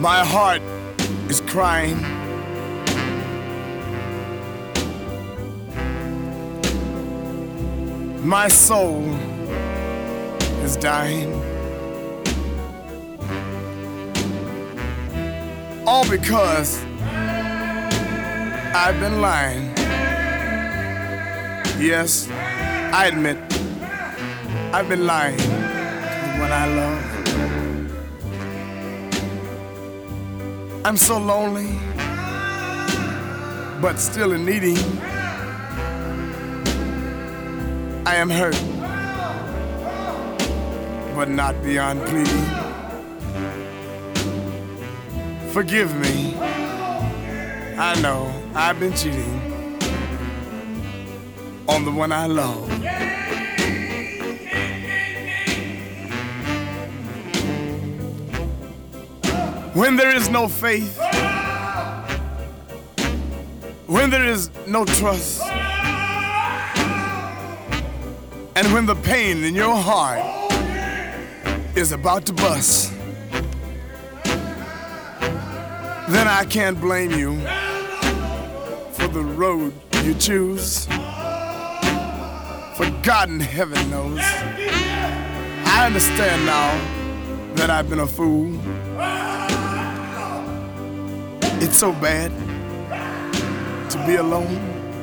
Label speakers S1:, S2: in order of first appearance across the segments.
S1: My heart is crying. My soul is dying. All because I've been lying. Yes, I admit I've been lying to the one I love. I'm so lonely, but still in needing. I am hurt, but not beyond pleading. Forgive me, I know I've been cheating on the one I love. When there is no faith, when there is no trust, and when the pain in your heart is about to bust, then I can't blame you for the road you choose. For God in heaven knows, I understand now that I've been a fool. It's so bad to be alone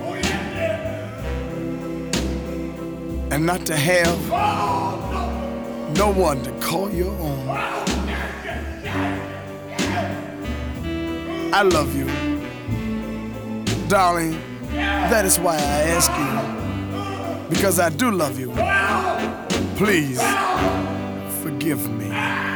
S1: and not to have no one to call your own. I love you, darling. That is why I ask you, because I do love you. Please forgive me.